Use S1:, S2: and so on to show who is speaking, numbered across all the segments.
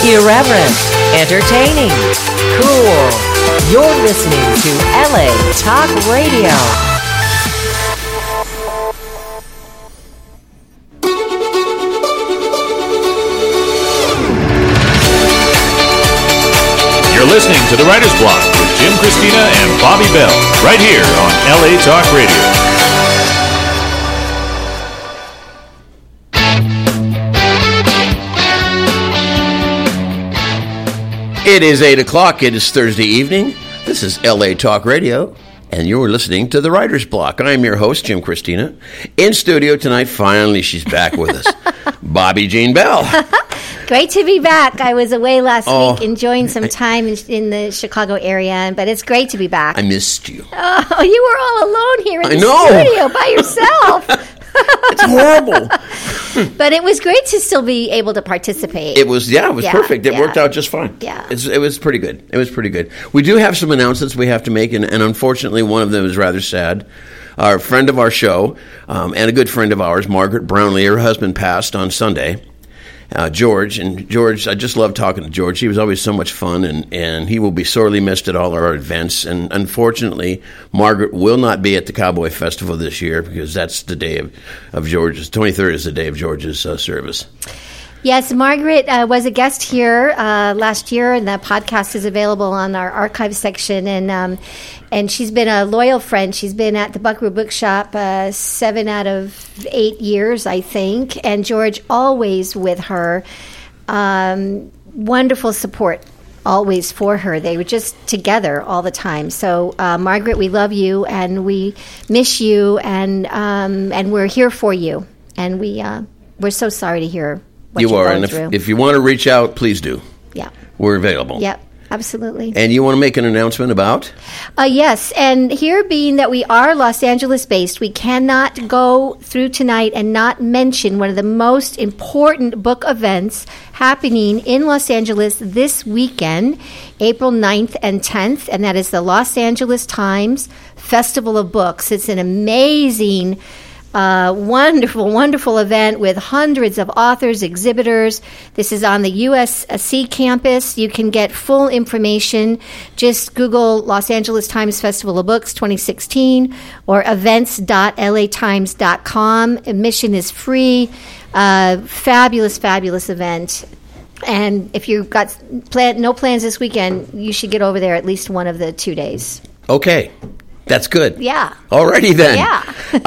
S1: Irreverent, entertaining, cool. You're listening to LA Talk Radio.
S2: You're listening to The Writer's Block with Jim Christina and Bobby Bell, right here on LA Talk Radio.
S3: It is 8 o'clock. It is Thursday evening. This is LA Talk Radio, and you're listening to The Writer's Block. I am your host, Jim Christina. In studio tonight, finally, she's back with us, Bobby Jean Bell.
S4: Great to be back. I was away last week enjoying some time in the Chicago area, but it's great to be back.
S3: I missed you.
S4: Oh, you were all alone here in the studio by yourself.
S3: It's horrible.
S4: But it was great to still be able to participate.
S3: It was perfect. It worked out just fine.
S4: Yeah.
S3: It was pretty good. It was pretty good. We do have some announcements we have to make, and unfortunately one of them is rather sad. Our friend of our show, and a good friend of ours, Margaret Brownlee, her husband passed on Sunday. George, I just love talking to George. He was always so much fun, and he will be sorely missed at all our events. And unfortunately, Margaret will not be at the Cowboy Festival this year because that's the day of George's. 23rd is the day of George's service.
S4: Yes, Margaret was a guest here last year, and the podcast is available on our archive section. And she's been a loyal friend. She's been at the Buckaroo Bookshop 7 out of 8 years, I think. And George always with her. Wonderful support always for her. They were just together all the time. So, Margaret, we love you, and we miss you, and we're here for you. And we're so sorry to hear what
S3: you
S4: you're
S3: are,
S4: going
S3: and
S4: through.
S3: if you want to reach out, please do.
S4: Yeah.
S3: We're available.
S4: Yep. Absolutely.
S3: And you want to make an announcement about?
S4: Yes, and here being that we are Los Angeles-based, we cannot go through tonight and not mention one of the most important book events happening in Los Angeles this weekend, April 9th and 10th, and that is the Los Angeles Times Festival of Books. It's an amazing wonderful, wonderful event with hundreds of authors, exhibitors. This is on the USC campus. You can get full information. Just Google Los Angeles Times Festival of Books 2016 or events.latimes.com. Admission is free. Fabulous, fabulous event. And if you've got no plans this weekend, you should get over there at least one of the 2 days.
S3: Okay. That's good.
S4: Yeah.
S3: Alrighty then.
S4: Yeah.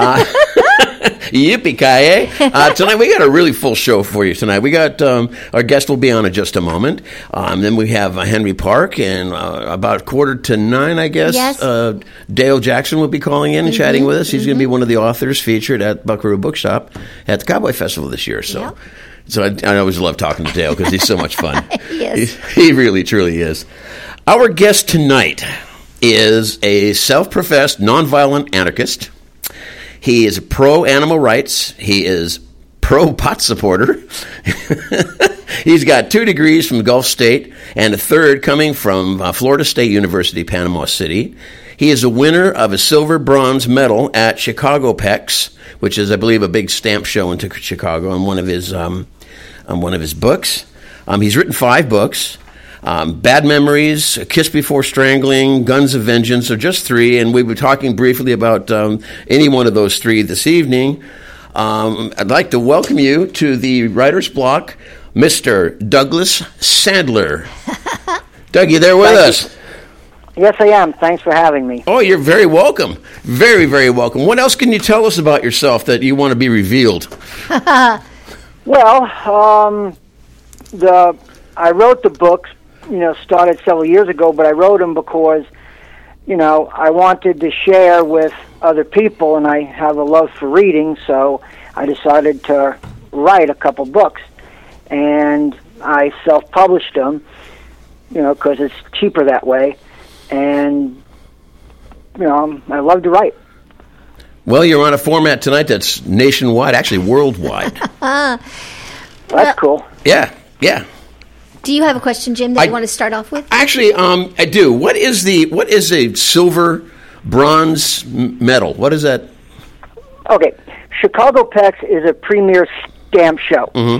S3: Yippee-ki-yay. Tonight we got a really full show for you tonight. We got, our guest will be on in just a moment. Then we have Henry Park, and about 8:45, I guess,
S4: yes.
S3: Dale Jackson will be calling in and chatting with us. He's going to be one of the authors featured at Buckaroo Bookshop at the Cowboy Festival this year. So,
S4: yep.
S3: So I always love talking to Dale because he's so much fun.
S4: He is.
S3: He really, truly is. Our guest tonight is a self-professed nonviolent anarchist. He is pro-animal rights. He is pro-pot supporter. He's got 2 degrees from Gulf State and a third coming from Florida State University, Panama City. He is a winner of a silver bronze medal at Chicago PEX, which is, I believe, a big stamp show in Chicago, on one of his books. He's written 5 books. Bad Memories, A Kiss Before Strangling, Guns of Vengeance are just 3, and we were talking briefly about any one of those 3 this evening. I'd like to welcome you to the Writer's Block, Mr. Douglas Sandler. Doug, you there with us?
S5: Yes, I am. Thanks for having me.
S3: Oh, you're very welcome. Very, very welcome. What else can you tell us about yourself that you want to be revealed?
S5: Well, I wrote the books, started several years ago, but I wrote them because, I wanted to share with other people, and I have a love for reading, so I decided to write a couple books. And I self-published them, because it's cheaper that way. And, I love to write.
S3: Well, you're on a format tonight that's nationwide, actually worldwide.
S5: That's cool.
S3: Yeah.
S4: Do you have a question, Jim, that you want to start off with?
S3: Actually, I do. What is a silver bronze medal? What is that?
S5: Okay. Chicago PEX is a premier stamp show.
S3: Mm-hmm.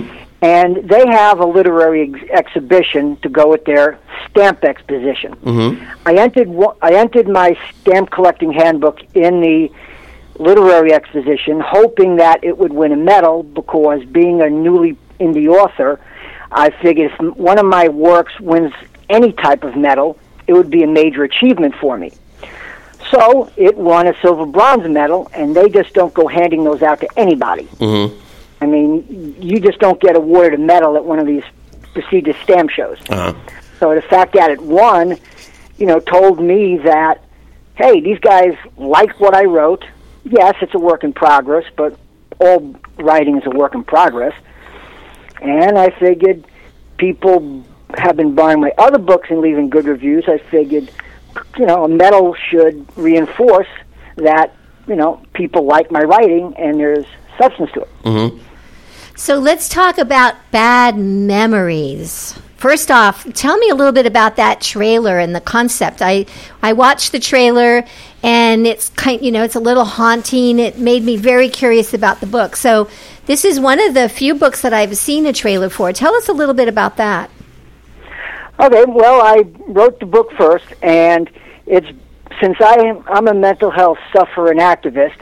S5: And they have a literary exhibition to go with their stamp exposition. I entered my stamp collecting handbook in the literary exposition, hoping that it would win a medal, because being a newly indie author, I figured if one of my works wins any type of medal, it would be a major achievement for me. So it won a silver bronze medal, and they just don't go handing those out to anybody. I mean, you just don't get awarded a medal at one of these prestigious stamp shows. So the fact that it won, told me that, hey, these guys like what I wrote. Yes, it's a work in progress, but all writing is a work in progress. And I figured people have been buying my other books and leaving good reviews. I figured, a medal should reinforce that, people like my writing and there's substance to it.
S4: So let's talk about bad memories. First off, tell me a little bit about that trailer and the concept. I watched the trailer, and it's it's a little haunting. It made me very curious about the book. So this is one of the few books that I've seen a trailer for. Tell us a little bit about that.
S5: Okay, well, I wrote the book first, and since I'm a mental health sufferer and activist,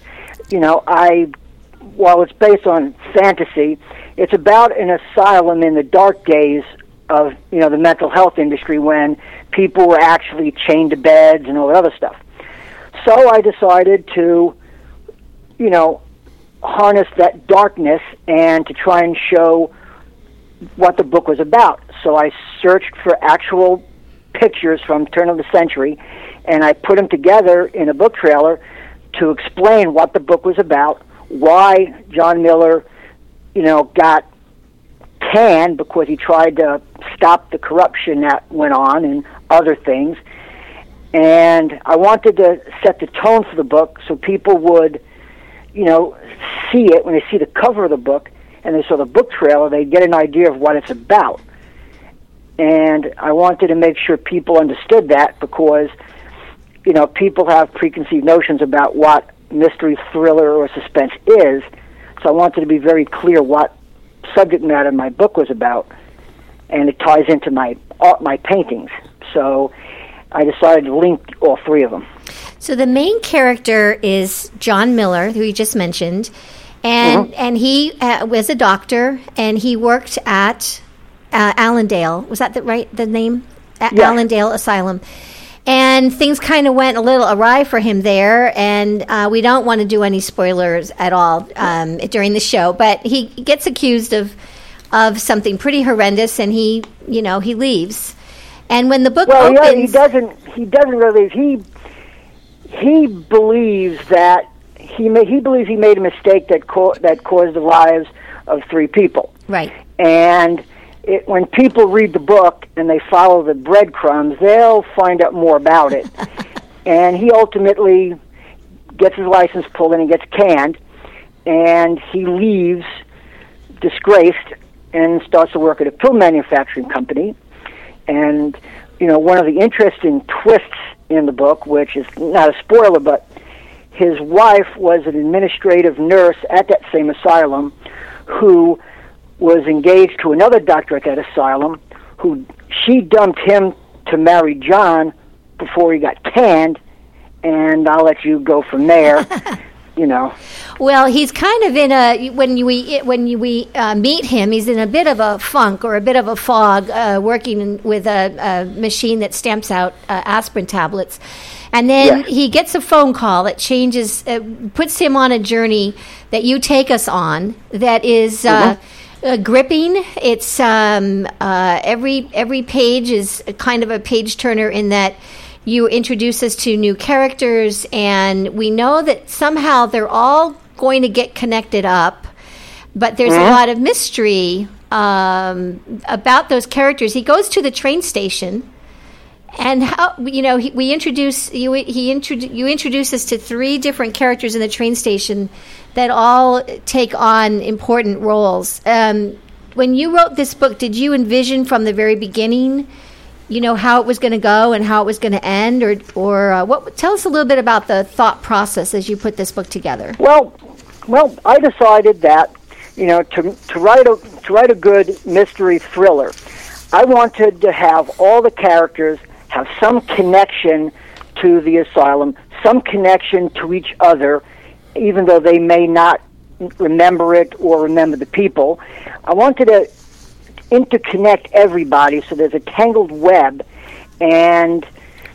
S5: while it's based on fantasy, it's about an asylum in the dark days of, the mental health industry, when people were actually chained to beds and all that other stuff. So I decided to, harness that darkness and to try and show what the book was about. So I searched for actual pictures from turn of the century, and I put them together in a book trailer to explain what the book was about, why John Miller, got canned because he tried to stop the corruption that went on and other things. And I wanted to set the tone for the book so people would, see it when they see the cover of the book and they saw the book trailer, they'd get an idea of what it's about. And I wanted to make sure people understood that, because, people have preconceived notions about what mystery, thriller, or suspense is. So I wanted to be very clear what subject matter my book was about, and it ties into my paintings. So I decided to link all three of them.
S4: So the main character is John Miller, who you just mentioned, and he was a doctor, and he worked at Allendale. Was that the name?
S5: Yeah.
S4: Allendale Asylum. And things kind of went a little awry for him there, and we don't want to do any spoilers at all during the show. But he gets accused of something pretty horrendous, and he leaves. And when the book opens,
S5: he doesn't really. He believes that he believes he made a mistake that caused the lives of 3 people.
S4: Right.
S5: And when people read the book and they follow the breadcrumbs, they'll find out more about it. And he ultimately gets his license pulled and he gets canned, and he leaves disgraced and starts to work at a pill manufacturing company. And, one of the interesting twists in the book, which is not a spoiler, but his wife was an administrative nurse at that same asylum who was engaged to another doctor at that asylum, who she dumped him to marry John before he got canned, and I'll let you go from there.
S4: Well, he's kind of in when we meet him, he's in a bit of a funk or a bit of a fog, working with a machine that stamps out aspirin tablets. And then he gets a phone call that puts him on a journey that you take us on that is gripping. It's every page is kind of a page turner in that you introduce us to new characters, and we know that somehow they're all going to get connected up, but there's a lot of mystery about those characters. He goes to the train station, and how you introduce us to 3 different characters in the train station that all take on important roles. When you wrote this book, did you envision from the very beginning, how it was going to go and how it was going to end, or what? Tell us a little bit about the thought process as you put this book together.
S5: Well, I decided that to write a good mystery thriller, I wanted to have all the characters have some connection to the asylum, some connection to each other, even though they may not remember it or remember the people. I wanted to interconnect everybody so there's a tangled web, and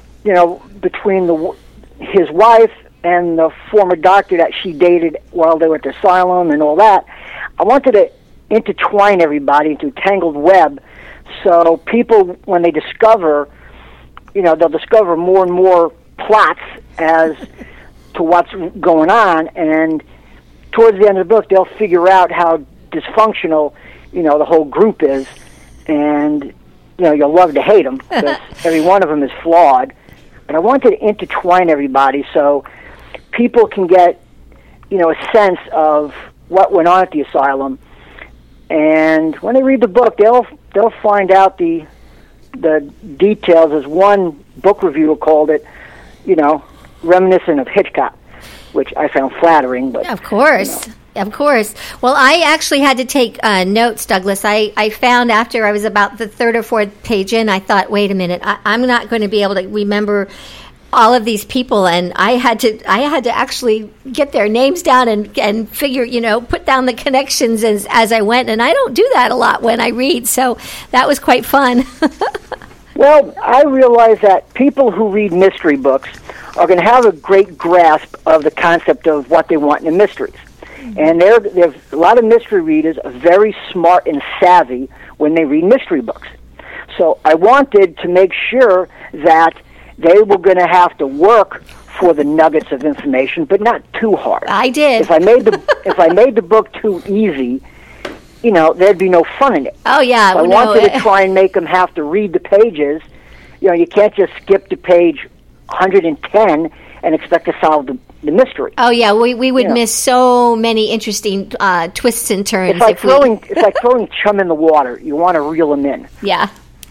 S5: between his wife and the former doctor that she dated while they were at the asylum and all that, I wanted to intertwine everybody into a tangled web, so people, when they discover, they'll discover more and more plots as to what's going on, and towards the end of the book, they'll figure out how dysfunctional, the whole group is, and, you'll love to hate them, because every one of them is flawed. But I wanted to intertwine everybody so people can get, a sense of what went on at the asylum. And when they read the book, they'll find out the details, as one book reviewer called it, reminiscent of Hitchcock, which I found flattering. But
S4: of course. Of course. Well, I actually had to take notes, Douglas. I found after I was about the third or fourth page in, I thought, wait a minute, I'm not going to be able to remember all of these people, and I had to actually get their names down and figure, put down the connections as I went, and I don't do that a lot when I read, so that was quite fun.
S5: Well, I realize that people who read mystery books are going to have a great grasp of the concept of what they want in the mysteries. And there's a lot of mystery readers are very smart and savvy when they read mystery books. So I wanted to make sure that they were going to have to work for the nuggets of information, but not too hard.
S4: I did.
S5: If I made the book too easy, there'd be no fun in it.
S4: Oh yeah.
S5: So I wanted to try and make them have to read the pages. You can't just skip to page 110 and expect to solve the mystery.
S4: Oh yeah, we would miss so many interesting twists and turns.
S5: It's like throwing chum in the water. You want to reel them in.
S4: Yeah.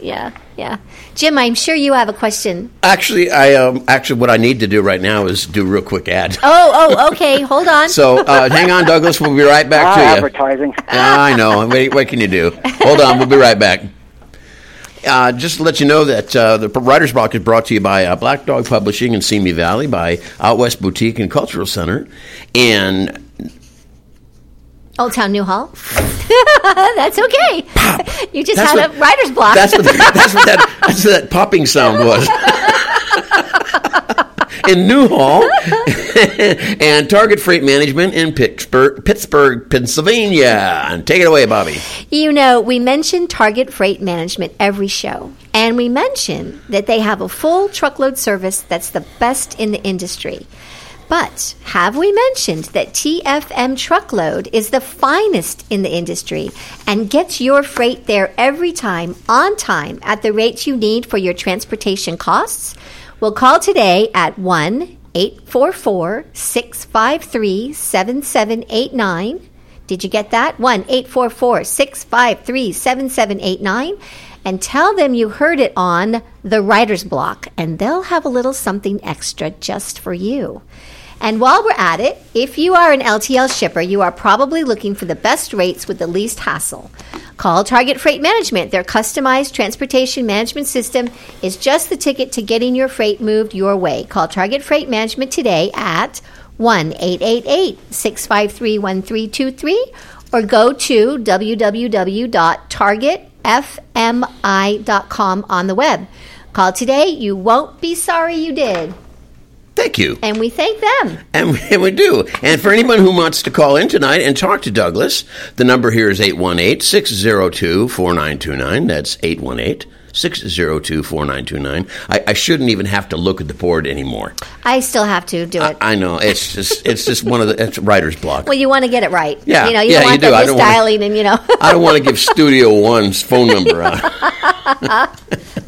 S4: Jim, I'm sure you have a question.
S3: Actually, what I need to do right now is do a real quick ad.
S4: Oh, okay. Hold on.
S3: So hang on, Douglas. We'll be right back to you.
S5: Advertising.
S3: I know. What can you do? Hold on. We'll be right back. Just to let you know that the Writer's Block is brought to you by Black Dog Publishing in Simi Valley, by Out West Boutique and Cultural Center, and
S4: Old Town New Hall. That's okay.
S3: Pop.
S4: You just had a writer's block.
S3: That's what that popping sound was. In Newhall, and Target Freight Management in Pittsburgh, Pennsylvania. And take it away, Bobby.
S4: We mention Target Freight Management every show, and we mention that they have a full truckload service that's the best in the industry. But have we mentioned that TFM Truckload is the finest in the industry and gets your freight there every time, on time, at the rates you need for your transportation costs? Well, call today at 1-844-653-7789. Did you get that? 1-844-653-7789. And tell them you heard it on The Writer's Block, and they'll have a little something extra just for you. And while we're at it, if you are an LTL shipper, you are probably looking for the best rates with the least hassle. Call Target Freight Management. Their customized transportation management system is just the ticket to getting your freight moved your way. Call Target Freight Management today at 1-888-653-1323 or go to www.targetfmi.com on the web. Call today. You won't be sorry you did.
S3: Thank you.
S4: And we thank them.
S3: And we do. And for anyone who wants to call in tonight and talk to Douglas, the number here is 818-602-4929. That's 818-602-4929. I shouldn't even have to look at the board anymore.
S4: I still have to do it.
S3: I know. It's just one of it's writer's block.
S4: Well, you want to get it right.
S3: Yeah.
S4: You don't want the misdialing and I
S3: don't want to give Studio One's phone number out.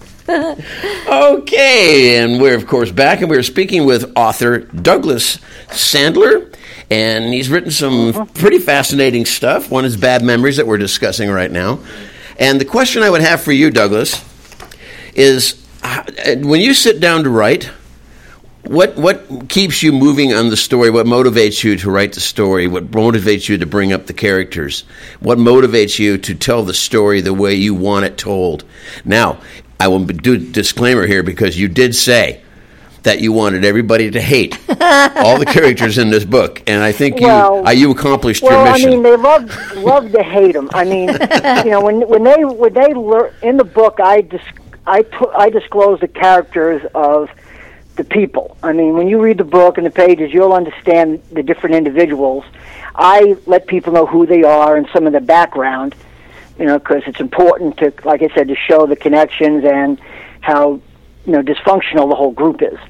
S3: Okay, and we're, of course, back, and we're speaking with author Douglas Sandler, and he's written some pretty fascinating stuff. One is Bad Memories that we're discussing right now. And the question I would have for you, Douglas, is when you sit down to write, What keeps you moving on the story? What motivates you to write the story? What motivates you to bring up the characters? What motivates you to tell the story the way you want it told? Now, I will do a disclaimer here because you did say that you wanted everybody to hate all the characters in this book, and I think you accomplished your mission.
S5: I mean, they love to hate them. I mean, when they learn in the book, I disclose the characters of the people. I mean, when you read the book and the pages, you'll understand the different individuals. I let people know who they are and some of the background, because it's important to, like I said, to show the connections and how dysfunctional the whole group is.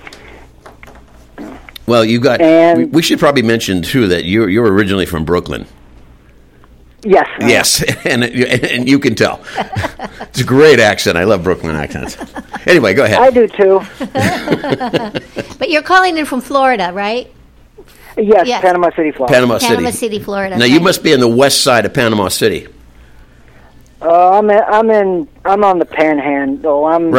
S3: Well, we should probably mention too that you're originally from Brooklyn.
S5: Yes.
S3: Yes, and you can tell. It's a great accent. I love Brooklyn accents. Anyway, go ahead.
S5: I do too.
S4: But you're calling in from Florida, right?
S5: Yes. Panama City, Florida.
S4: Panama City, Florida.
S3: Now, you must be on the west side of Panama City.
S5: I'm on the Panhandle. I'm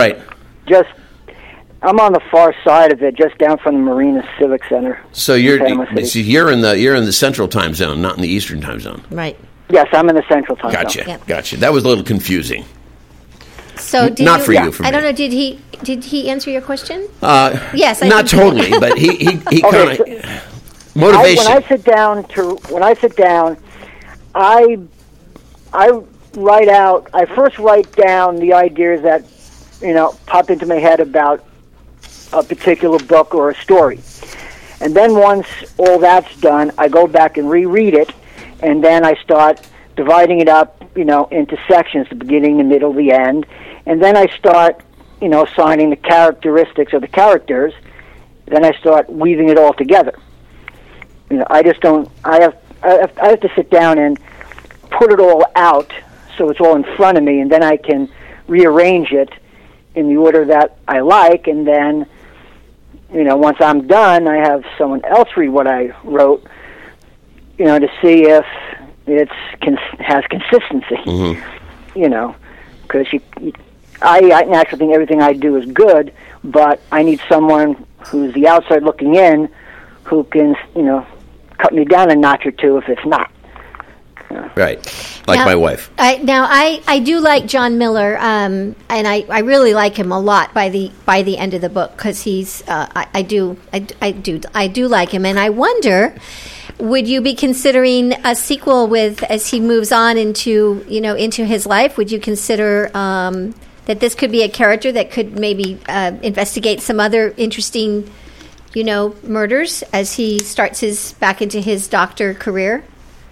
S5: on the far side of it, just down from the Marina Civic Center.
S3: So you're in the Central Time Zone, not in the Eastern Time Zone.
S4: Right.
S5: Yes, I'm in the Central Time Zone.
S4: Yep.
S3: Gotcha. That was a little confusing.
S4: So
S3: for you. For me.
S4: I don't know. Did he answer your question?
S5: Yes.
S3: Not totally, but he kind of motivation.
S5: When I sit down, I write out. I first write down the ideas that pop into my head about a particular book or a story, and then once all that's done, I go back and reread it, and then I start dividing it up, into sections: the beginning, the middle, the end, and then I start, assigning the characteristics of the characters. Then I start weaving it all together. I just don't. I have to sit down and put it all out so it's all in front of me, and then I can rearrange it in the order that I like, and then, once I'm done, I have someone else read what I wrote, to see if it has consistency.
S3: Mm-hmm.
S5: Because I naturally think everything I do is good, but I need someone who's the outside looking in who can, cut me down a notch or two if it's not.
S3: Right, my wife.
S4: I do like John Miller, and I really like him a lot by the end of the book, because he's I do like him, and I wonder, would you be considering a sequel as he moves on into his life? Would you consider that this could be a character that could maybe investigate some other interesting murders as he starts back into his doctor career?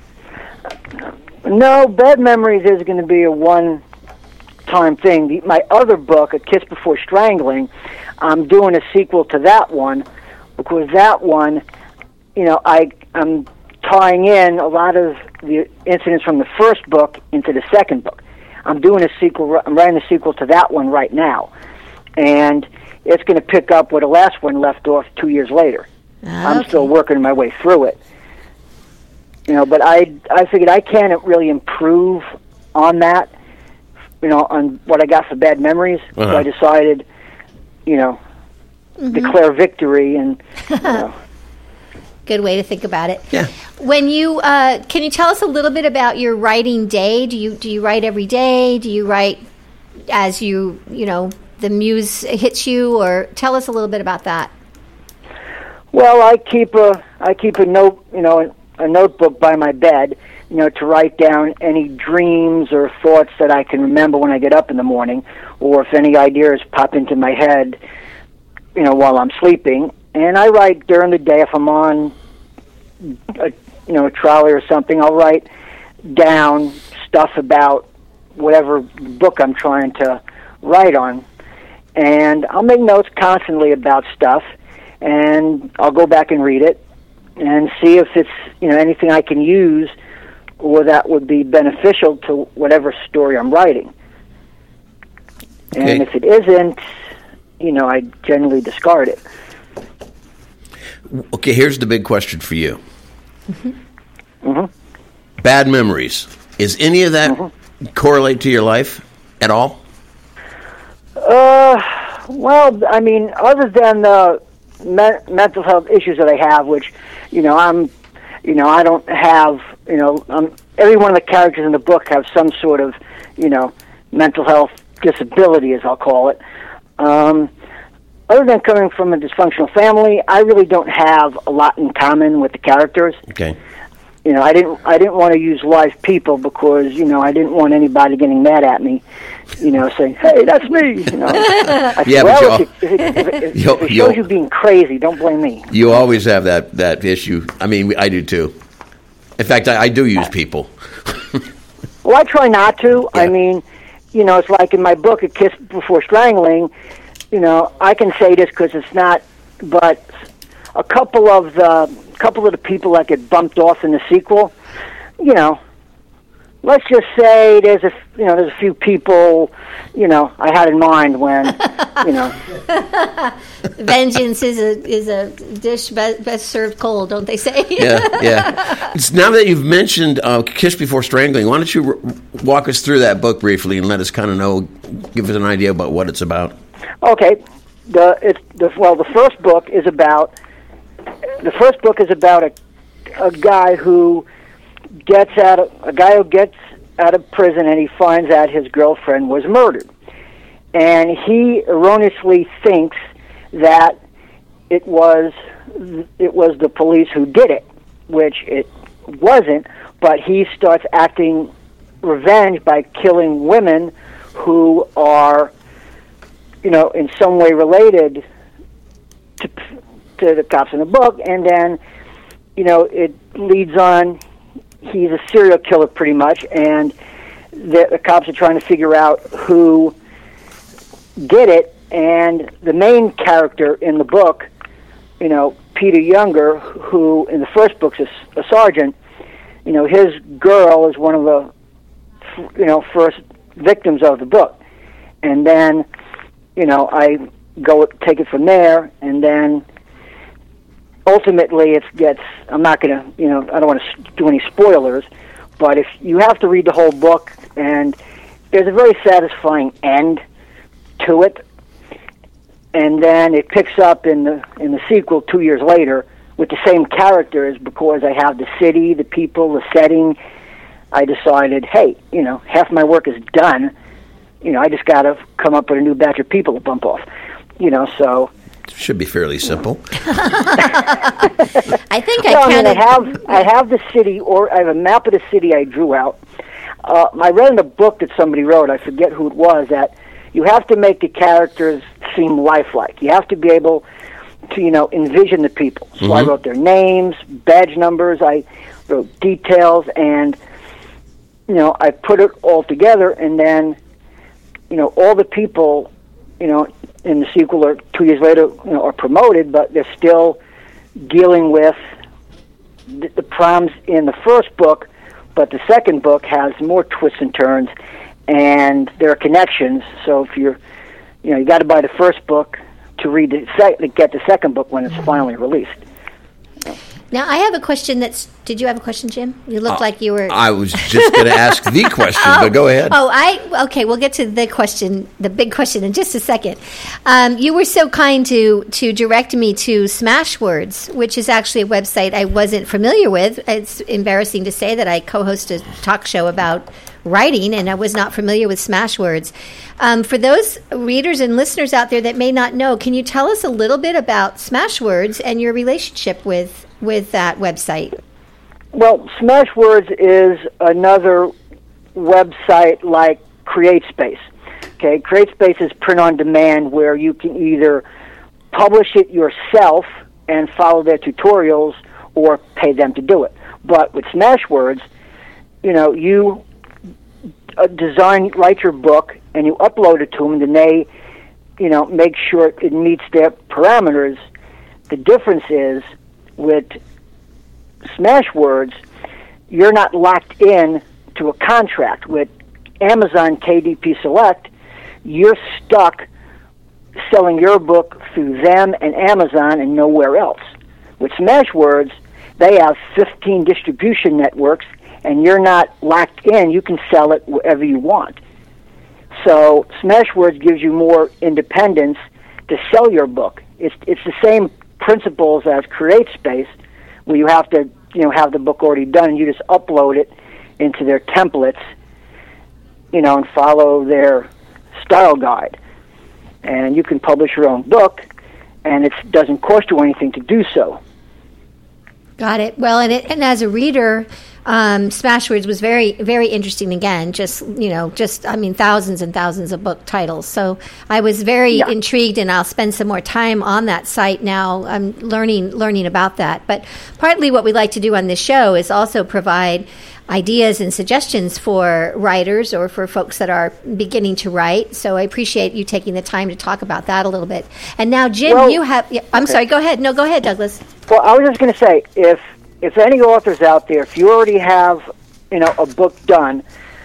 S5: No, Bad Memories is going to be a one-time thing. My other book, A Kiss Before Strangling, I'm doing a sequel to that one, because that one, I'm tying in a lot of the incidents from the first book into the second book. I'm doing a sequel. I'm writing a sequel to that one right now, and it's going to pick up where the last one left off 2 years later. Okay. I'm still working my way through it. But I figured I can't really improve on that, on what I got for Bad Memories.
S3: Uh-huh.
S5: So I decided, declare victory and.
S4: Good way to think about it.
S3: Yeah.
S4: When you can you tell us a little bit about your writing day? Do you write every day? Do you write as the muse hits you, or tell us a little bit about that?
S5: Well, I keep a note, a notebook by my bed, to write down any dreams or thoughts that I can remember when I get up in the morning, or if any ideas pop into my head, while I'm sleeping. And I write during the day if I'm on a trolley or something. I'll write down stuff about whatever book I'm trying to write on, and I'll make notes constantly about stuff, and I'll go back and read it and see if it's anything I can use or that would be beneficial to whatever story I'm writing.
S3: Okay.
S5: And if it isn't, I generally discard it.
S3: Okay, here's the big question for you.
S5: Mm-hmm.
S3: Bad Memories. Is any of that correlate to your life at all?
S5: Well, I mean, other than the mental health issues that I have, which, I don't have, every one of the characters in the book have some sort of, mental health disability, as I'll call it. Other than coming from a dysfunctional family, I really don't have a lot in common with the characters.
S3: Okay.
S5: I didn't want to use live people because, I didn't want anybody getting mad at me, saying, "Hey, that's me." I said, well, if it shows you being crazy, don't blame me.
S3: You always have that issue. I mean, I do too. In fact, I do use people.
S5: Well, I try not to.
S3: Yeah.
S5: I mean, it's like in my book, A Kiss Before Strangling, I can say this because it's not, but a couple of the people that get bumped off in the sequel, let's just say there's a few people, I had in mind when,
S4: Vengeance is a dish best served cold, don't they say?
S3: Yeah. Now that you've mentioned Kiss Before Strangling, why don't you walk us through that book briefly and let us kind of give us an idea about what it's about?
S5: Okay. The first book is about a guy who gets out of prison and he finds out his girlfriend was murdered, and he erroneously thinks that it was the police who did it, which it wasn't. But he starts acting revenge by killing women who are, in some way related to the cops in the book, and then, it leads on. He's a serial killer pretty much, and the cops are trying to figure out who did it, and the main character in the book, Peter Younger, who in the first book's a sergeant, his girl is one of the, first victims of the book. And then, I take it from there, and then ultimately I'm not going to, I don't want to do any spoilers, but if you have to read the whole book, and there's a very satisfying end to it, and then it picks up in the sequel 2 years later with the same characters, because I have the city, the people, the setting. I decided, hey, half my work is done. I just got to come up with a new batch of people to bump off. So
S3: should be fairly simple.
S4: I think
S5: I have the city, or I have a map of the city I drew out. I read in a book that somebody wrote, I forget who it was, that you have to make the characters seem lifelike. You have to be able to, envision the people. So
S3: Mm-hmm.
S5: I wrote their names, badge numbers, I wrote details, and, I put it all together, and then, all the people, in the sequel or 2 years later, are promoted, but they're still dealing with the problems in the first book, but the second book has more twists and turns, and there are connections. So if you got to buy the first book to read to get the second book when it's finally released.
S4: Now, I have a question did you have a question, Jim? You looked like you were...
S3: I was just going to ask the question, but go ahead.
S4: Okay, we'll get to the big question in just a second. You were so kind to direct me to Smashwords, which is actually a website I wasn't familiar with. It's embarrassing to say that I co-host a talk show about writing, and I was not familiar with Smashwords. For those readers and listeners out there that may not know, can you tell us a little bit about Smashwords and your relationship with that website?
S5: Well, Smashwords is another website like CreateSpace. Okay, CreateSpace is print on demand, where you can either publish it yourself and follow their tutorials, or pay them to do it. But with Smashwords, you write your book, and you upload it to them, and then they, make sure it meets their parameters. The difference is, with Smashwords, you're not locked in to a contract. With Amazon KDP Select, you're stuck selling your book through them and Amazon and nowhere else. With Smashwords, they have 15 distribution networks, and you're not locked in. You can sell it wherever you want. So Smashwords gives you more independence to sell your book. It's the same principles as CreateSpace, where you have to, have the book already done, and you just upload it into their templates, and follow their style guide. And you can publish your own book, and it doesn't cost you anything to do so.
S4: Got it. Well, and as a reader, Smashwords was very, very interesting. Again, thousands and thousands of book titles. So I was very intrigued, and I'll spend some more time on that site now. I'm learning about that. But partly what we like to do on this show is also provide ideas and suggestions for writers or for folks that are beginning to write. So I appreciate you taking the time to talk about that a little bit. And now, Jim, you have... I'm sorry, go ahead. No, go ahead, Douglas.
S5: Well, I was just going to say, if any authors out there, if you already have, a book done,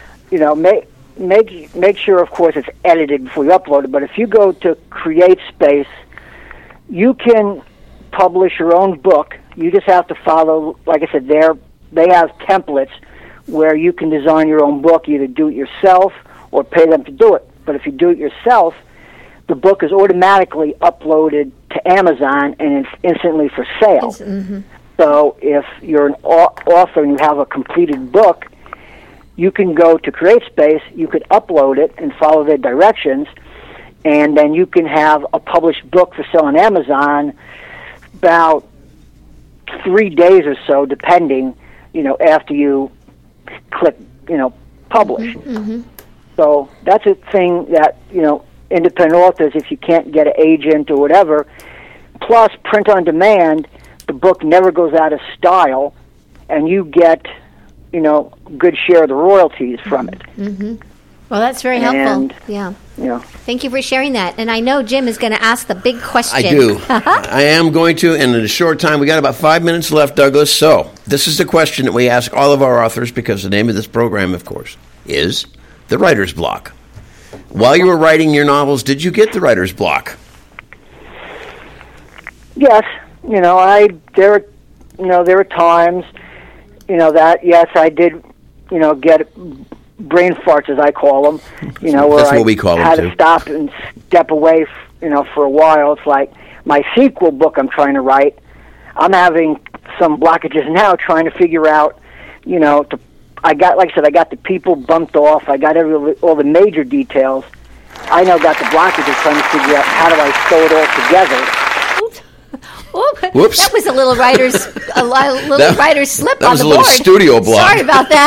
S5: make sure, of course, it's edited before you upload it. But if you go to CreateSpace, you can publish your own book. You just have to follow, like I said, they have templates where you can design your own book, either do it yourself or pay them to do it. But if you do it yourself, the book is automatically uploaded to Amazon and it's instantly for sale.
S4: Mm-hmm.
S5: So if you're an author and you have a completed book, you can go to CreateSpace, you could upload it and follow their directions, and then you can have a published book for sale on Amazon about 3 days or so, depending, after you click, publish.
S4: Mm-hmm.
S5: So that's a thing that, independent authors, if you can't get an agent or whatever, plus print on demand, the book never goes out of style, and you get, good share of the royalties from it.
S4: Mm-hmm. Well, that's very helpful. Yeah. Thank you for sharing that. And I know Jim is going to ask the big question.
S3: I do. I am going to, and in a short time, we got about 5 minutes left, Douglas. So this is the question that we ask all of our authors, because the name of this program, of course, is the writer's block. While you were writing your novels, did you get the writer's block?
S5: Yes. There were times, that, yes, I did, get brain farts, as I call them, where
S3: That's what we call
S5: I had
S3: them,
S5: to stop and step away, for a while. It's like my sequel book I'm trying to write, I'm having some blockages now trying to figure out, I got the people bumped off, I got all the major details. I now got the blockages trying to figure out how do I sew it all together.
S3: Whoops.
S4: That was a little writer's slip on the board.
S3: That was a little studio block.
S4: Sorry about that.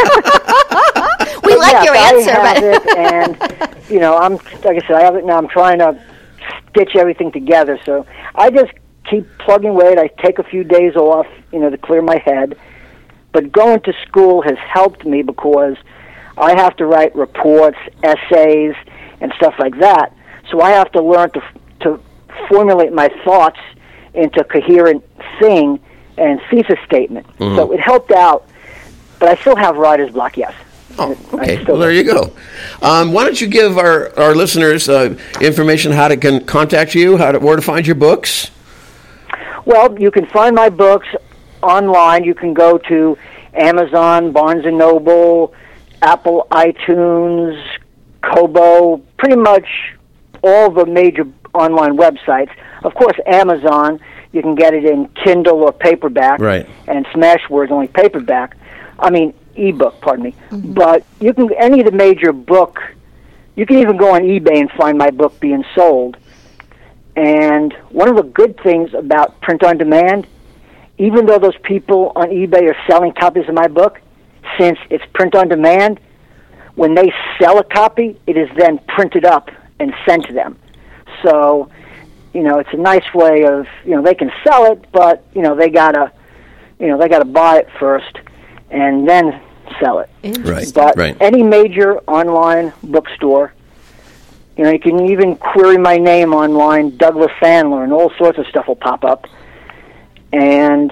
S4: We like your answer.
S5: I have it, and, I'm, like I said, I have it now. I'm trying to stitch everything together. So I just keep plugging away. I take a few days off, to clear my head. But going to school has helped me because I have to write reports, essays, and stuff like that. So I have to learn to formulate my thoughts into a coherent thing and thesis statement.
S3: Mm-hmm.
S5: So it helped out, but I still have writer's block, yes.
S3: Oh, okay. Well, there you go. Why don't you give our listeners information how to contact you, where to find your books?
S5: Well, you can find my books online. You can go to Amazon, Barnes & Noble, Apple iTunes, Kobo, pretty much all the major online websites. Of course, Amazon, you can get it in Kindle or paperback.
S3: Right.
S5: And Smashwords only paperback. Ebook, pardon me.
S4: Mm-hmm.
S5: But you can, any of the major book, you can even go on eBay and find my book being sold. And one of the good things about print on demand, even though those people on eBay are selling copies of my book, since it's print on demand, when they sell a copy, it is then printed up and sent to them. So, it's a nice way of, they can sell it, but, they gotta buy it first and then sell it.
S3: Right.
S5: But
S3: right.
S5: Any major online bookstore, you can even query my name online, Douglas Sandler, and all sorts of stuff will pop up. And,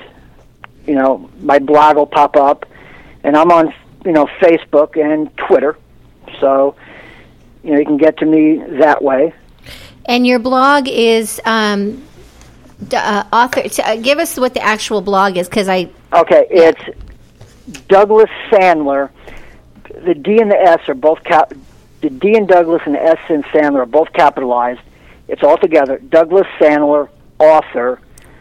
S5: my blog will pop up. And I'm on, Facebook and Twitter. So, you can get to me that way.
S4: And your blog is author. Give us what the actual blog is, because
S5: Okay, it's Douglas Sandler. The D and the S are both the D in Douglas and the S in Sandler are both capitalized. It's all together. Douglas Sandler, author.com.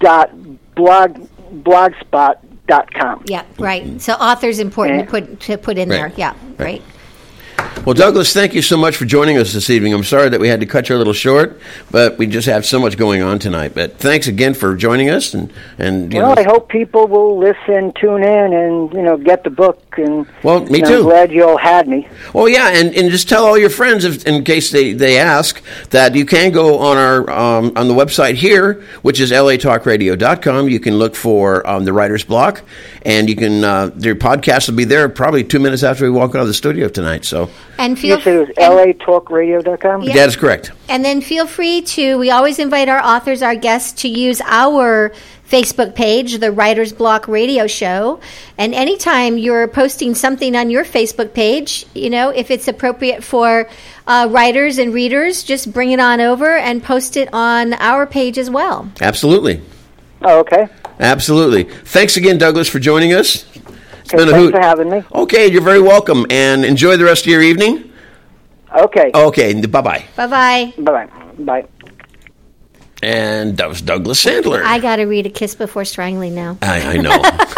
S5: authors.blogspot.com.
S4: Yeah, right. So author's important to put in there. Yeah, right.
S3: Well, Douglas, thank you so much for joining us this evening. I'm sorry that we had to cut you a little short, but we just have so much going on tonight. But thanks again for joining us. And
S5: I hope people will listen, tune in, and get the book. And
S3: me too.
S5: I'm glad you all had me.
S3: Well, yeah, and just tell all your friends, in case they ask, that you can go on our on the website here, which is latalkradio.com. You can look for the Writer's Block, and you can their podcast will be there probably 2 minutes after we walk out of the studio tonight. So.
S5: And you said it was latalkradio.com?
S3: Yeah. That is correct.
S4: And then feel free to, we always invite our authors, our guests, to use our Facebook page, the Writer's Block Radio Show. And anytime you're posting something on your Facebook page, if it's appropriate for writers and readers, just bring it on over and post it on our page as well.
S3: Absolutely.
S5: Oh, okay.
S3: Absolutely. Thanks again, Douglas, for joining us. It's been a
S5: thanks
S3: hoot.
S5: for having me.
S3: Okay, you're very welcome, and enjoy the rest of your evening.
S5: Okay.
S3: Okay, bye-bye.
S4: Bye-bye.
S5: Bye-bye. Bye.
S3: And that was Douglas Sandler.
S4: I got to read A Kiss Before Strangling now.
S3: I know.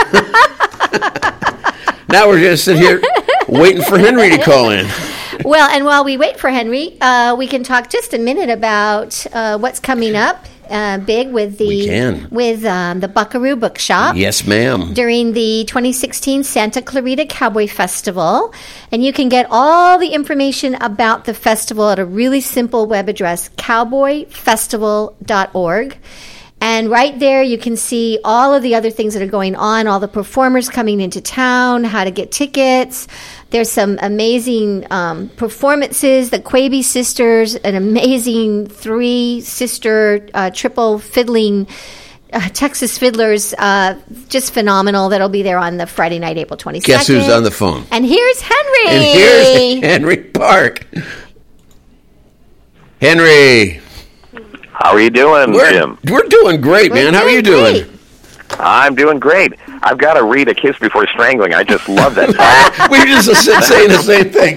S3: Now we're going to sit here waiting for Henry to call in.
S4: Well, and while we wait for Henry, we can talk just a minute about what's coming up big with the Buckaroo Bookshop.
S3: Yes, ma'am.
S4: During the 2016 Santa Clarita Cowboy Festival. And you can get all the information about the festival at a really simple web address, cowboyfestival.org. And right there, you can see all of the other things that are going on, all the performers coming into town, how to get tickets. There's some amazing performances. The Quaby Sisters, an amazing three-sister triple fiddling Texas fiddlers, just phenomenal. That'll be there on the Friday night, April 22nd.
S3: Guess who's on the phone?
S4: And here's Henry.
S3: And here's Henry Park. Henry.
S6: How are you doing, Jim?
S3: We're doing great, man. How are you doing?
S6: I'm doing great. I've got to read A Kiss Before Strangling. I just love that song.
S3: We were just saying the same thing.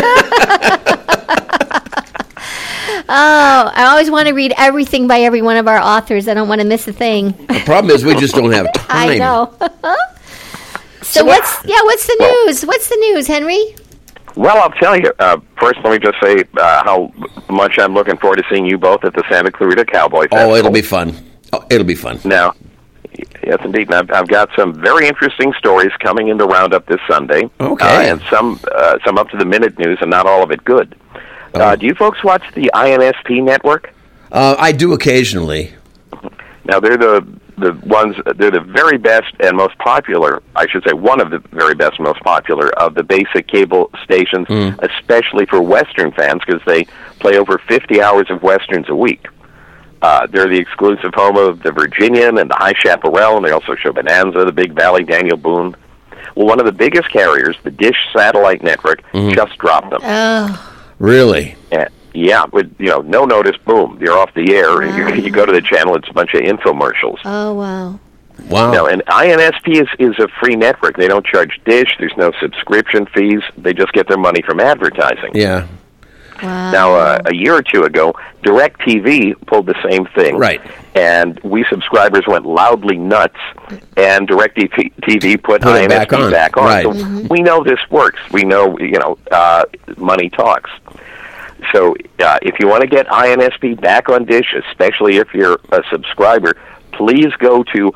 S4: Oh, I always want to read everything by every one of our authors. I don't want to miss a thing.
S3: The problem is we just don't have time.
S4: I know. So what's the news? What's the news, Henry?
S6: Well, I'll tell you. First, let me just say how much I'm looking forward to seeing you both at the Santa Clarita Cowboy Festival.
S3: Oh, it'll be fun.
S6: Now, yes, indeed. And I've got some very interesting stories coming into Roundup this Sunday.
S3: Okay.
S6: And some up-to-the-minute news, and not all of it good. Do you folks watch the INSP network?
S3: I do occasionally.
S6: Now, they're the very best and most popular, I should say one of the very best and most popular of the basic cable stations, especially for Western fans, because they play over 50 hours of Westerns a week. They're the exclusive home of the Virginian and the High Chaparral, and they also show Bonanza, the Big Valley, Daniel Boone. Well, one of the biggest carriers, the Dish Satellite Network, just dropped them.
S4: Oh.
S3: Really?
S6: Yeah, with no notice, boom, you're off the air, and you go to the channel, it's a bunch of infomercials.
S4: Oh, wow.
S3: Wow.
S6: Now, and INSP is a free network. They don't charge Dish. There's no subscription fees. They just get their money from advertising.
S3: Yeah.
S4: Wow.
S6: Now, a year or two ago, DirecTV pulled the same thing.
S3: Right.
S6: And we subscribers went loudly nuts, and DirecTV put INSP back on.
S3: Right.
S6: So we know this works. We know, money talks. So if you want to get INSP back on Dish, especially if you're a subscriber, please go to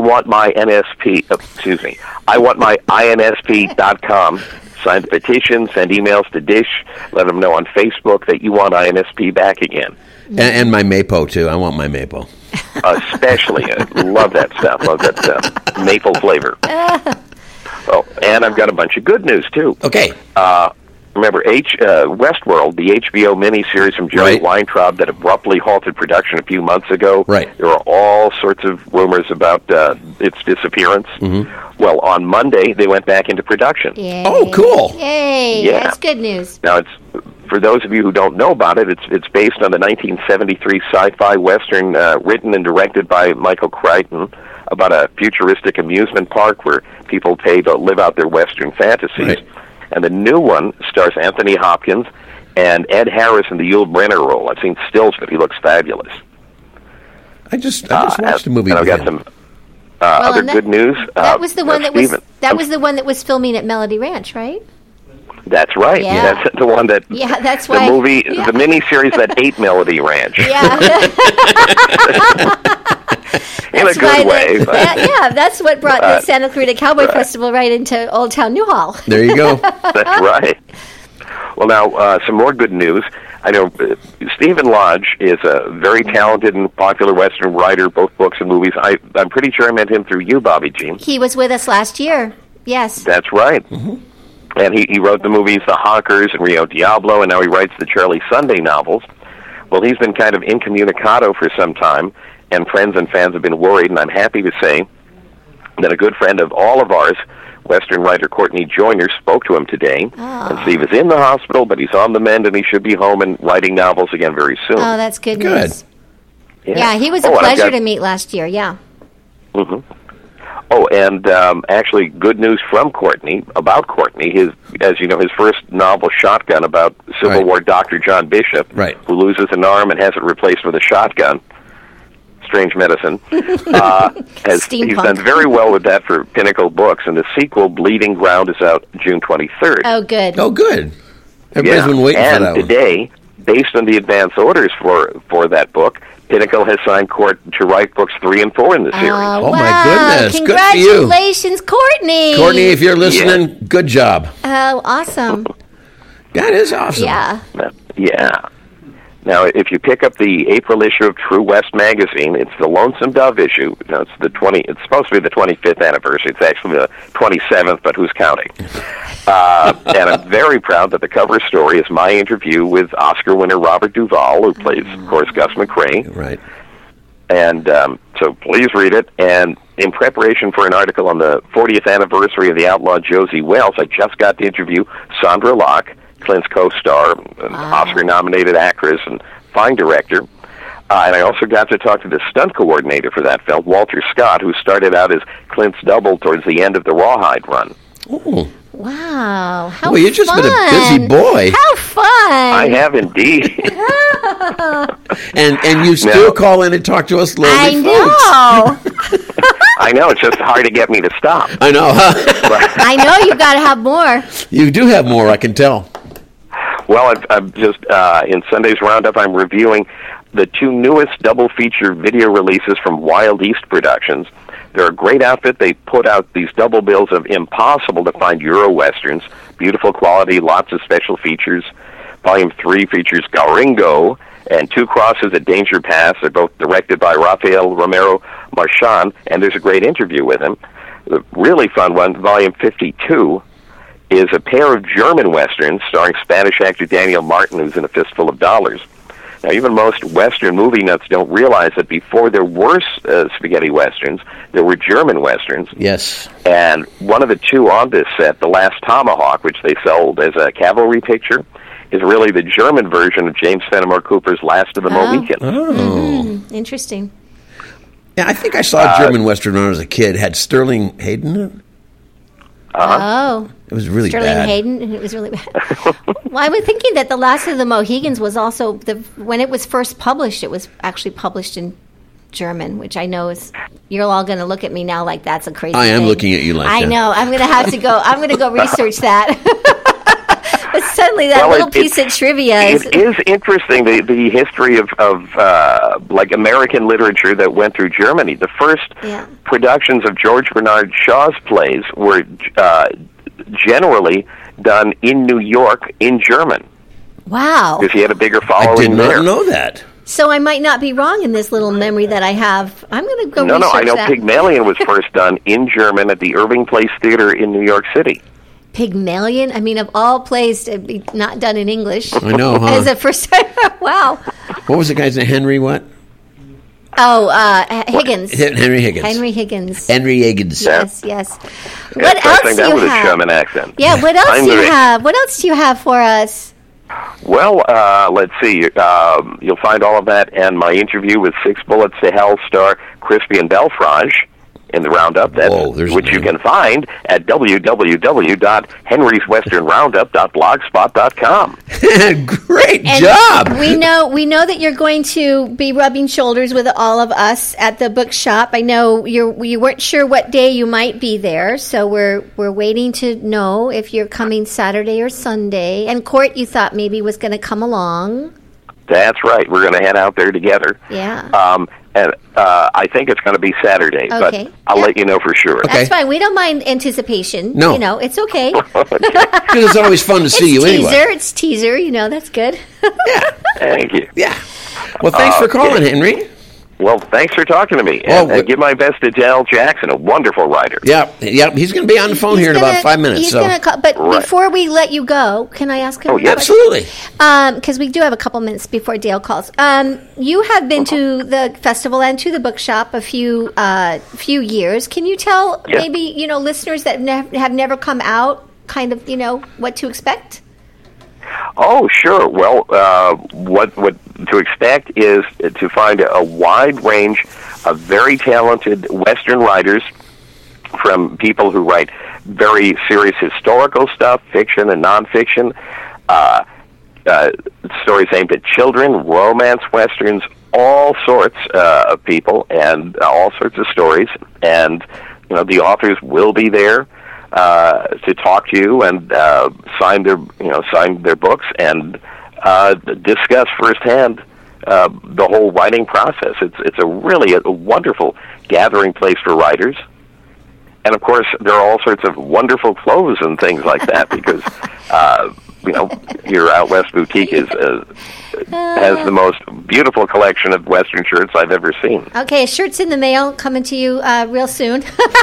S6: IWantMyINSP.com. Sign the petition, send emails to Dish, let them know on Facebook that you want INSP back again.
S3: And my Mapo, too. I want my Mapo.
S6: Especially. Love that stuff. Maple flavor. Oh, and I've got a bunch of good news, too.
S3: Okay.
S6: Remember, Westworld, the HBO miniseries from Jerry Weintraub that abruptly halted production a few months ago.
S3: Right.
S6: There were all sorts of rumors about its disappearance. Mm-hmm. Well, on Monday, they went back into production.
S4: Yay.
S3: Oh, cool.
S4: Yay.
S6: Yeah.
S4: That's good news.
S6: Now, for those of you who don't know about it, it's based on the 1973 sci-fi western written and directed by Michael Crichton about a futuristic amusement park where people pay to live out their western fantasies.
S3: Right.
S6: And the new one stars Anthony Hopkins and Ed Harris in the Yul Brynner role. I've seen stills, but he looks fabulous.
S3: I just watched the movie.
S6: And I've
S3: with
S6: got
S3: him.
S6: some other good news.
S4: That was the one that
S6: Stephen.
S4: was the one that was filming at Melody Ranch, right?
S6: That's right.
S4: Yeah.
S6: That's the one that.
S4: Yeah, that's
S6: the
S4: why.
S6: movie, the miniseries that ate Melody Ranch.
S4: Yeah.
S6: In a good way.
S4: That's what brought the Santa Clarita Cowboy Festival right into Old Town Newhall.
S3: There you go.
S6: That's right. Well, now, some more good news. I know Stephen Lodge is a very talented and popular Western writer, both books and movies. I'm pretty sure I met him through you, Bobby Jean.
S4: He was with us last year. Yes.
S6: That's right. Mm-hmm. And he wrote the movies The Honkers and Rio Diablo, and now he writes the Charlie Sunday novels. Well, he's been kind of incommunicado for some time, and friends and fans have been worried, and I'm happy to say that a good friend of all of ours, Western writer Courtney Joyner, spoke to him today. Oh. And Steve is in the hospital, but he's on the mend, and he should be home and writing novels again very soon.
S4: Oh, that's good news.
S6: Yeah,
S4: he was a pleasure to meet last year, yeah.
S6: Mm-hmm. Oh, and actually, good news from Courtney, about Courtney. As you know, his first novel, Shotgun, about Civil War Dr. John Bishop, who loses an arm and has it replaced with a shotgun. Strange medicine. He's done very well with that for Pinnacle Books, and the sequel, Bleeding Ground, is out June 23rd.
S4: Oh, good.
S3: Oh, good. Everybody's been waiting for that one.
S6: And today, based on the advance orders for that book, Pinnacle has signed Court to write books 3 and 4 in the series.
S3: Oh, my goodness.
S4: Good for you. Congratulations, Courtney.
S3: Courtney, if you're listening, good job.
S4: Oh, awesome.
S3: That is awesome.
S4: Yeah.
S6: Yeah. Now, if you pick up the April issue of True West magazine, it's the Lonesome Dove issue. Now, it's supposed to be the 25th anniversary. It's actually the 27th, but who's counting? And I'm very proud that the cover story is my interview with Oscar winner Robert Duvall, who plays, of course, Gus McCrae.
S3: Right.
S6: And so please read it. And in preparation for an article on the 40th anniversary of the outlaw Josie Wales, I just got to interview Sandra Locke, Clint's co-star, an Oscar-nominated actress and fine director. And I also got to talk to the stunt coordinator for that film, Walter Scott, who started out as Clint's double towards the end of the Rawhide run.
S3: Oh.
S4: Wow. How
S3: you've just been a busy boy.
S4: How fun.
S6: I have indeed.
S3: and you still call in and talk to us lowly
S4: I know.
S6: I know. It's just hard to get me to stop.
S3: I know.
S4: I know. You've got to have more.
S3: You do have more, I can tell.
S6: Well, I'm just, in Sunday's Roundup, I'm reviewing the 2 newest double-feature video releases from Wild East Productions. They're a great outfit. They put out these double bills of impossible-to-find Euro-Westerns, beautiful quality, lots of special features. Volume 3 features Gauringo and 2 Crosses at Danger Pass. They're both directed by Rafael Romero Marchand, and there's a great interview with him. The really fun one, Volume 52, is a pair of German Westerns starring Spanish actor Daniel Martin, who's in A Fistful of Dollars. Now, even most Western movie nuts don't realize that before there were spaghetti Westerns, there were German Westerns.
S3: Yes.
S6: And one of the 2 on this set, The Last Tomahawk, which they sold as a cavalry picture, is really the German version of James Fenimore Cooper's Last of the Mohicans.
S3: Oh.
S4: Mm-hmm. Interesting.
S3: Yeah, I think I saw a German Western when I was a kid. It had Sterling Hayden in it.
S4: Oh.
S3: It was really
S4: Sterling
S3: bad.
S4: Hayden, and it was really bad. Well, I was thinking that The Last of the Mohicans was also, when it was first published, it was actually published in German, which I know is, you're all going to look at me now like that's a crazy
S3: I am
S4: thing.
S3: looking at you like that.
S4: I know. I'm going to have to go. I'm going to go research that. But suddenly that little piece of trivia is...
S6: It is interesting, the history of like American literature that went through Germany. The first productions of George Bernard Shaw's plays were generally done in New York in German.
S4: Wow.
S6: Because he had a bigger following there.
S3: I did not know that.
S4: So I might not be wrong in this little memory that I have. I'm going to go research that.
S6: No, I know Pygmalion was first done in German at the Irving Place Theater in New York City.
S4: Pygmalion? I mean, of all plays to be not done in English.
S3: I know, huh?
S4: As a first time. Wow.
S3: What was the guy's name? Henry what?
S4: Oh, Higgins.
S3: Henry Higgins.
S4: Henry Higgins.
S3: Henry Higgins.
S4: Yes, yes. What else do you have?
S6: That was a German accent.
S4: Yeah, what else do you have? What else do you have for us?
S6: Well, let's see. You'll find all of that and my interview with Six Bullets to Hell star Crispian Belfrage in the Roundup, which you can find at www.henryswesternroundup.blogspot.com.
S3: Great job!
S4: We know that you're going to be rubbing shoulders with all of us at the bookshop. I know you weren't sure what day you might be there, so we're waiting to know if you're coming Saturday or Sunday. And Court, you thought maybe was going to come along.
S6: That's right. We're going to head out there together.
S4: Yeah.
S6: And I think it's going to be Saturday, but I'll let you know for sure.
S3: Okay.
S4: That's fine. We don't mind anticipation.
S3: No.
S4: It's okay.
S3: Because it's always fun to see you anyway.
S4: It's teaser. That's good.
S3: Yeah.
S6: Thank you.
S3: Yeah. Well, thanks for calling, Henry.
S6: Well, thanks for talking to me. And give my best to Dale Jackson, a wonderful writer.
S3: Yeah. He's going to be on the phone here in about 5 minutes.
S4: He's going to call. But before we let you go, can I ask him?
S3: Oh, yeah, absolutely.
S4: Because we do have a couple minutes before Dale calls. You have been to the festival and to the bookshop a few years. Can you tell maybe listeners that have never come out kind of what to expect?
S6: Oh, sure. Well, what to expect is to find a wide range of very talented Western writers, from people who write very serious historical stuff, fiction and nonfiction, stories aimed at children, romance Westerns, all sorts of people and all sorts of stories. And, the authors will be there to talk to you and sign their books and discuss firsthand the whole writing process. It's a wonderful gathering place for writers, and of course there are all sorts of wonderful clothes and things like that because your Out West boutique has the most beautiful collection of Western shirts I've ever seen.
S4: Okay, shirts in the mail coming to you real soon.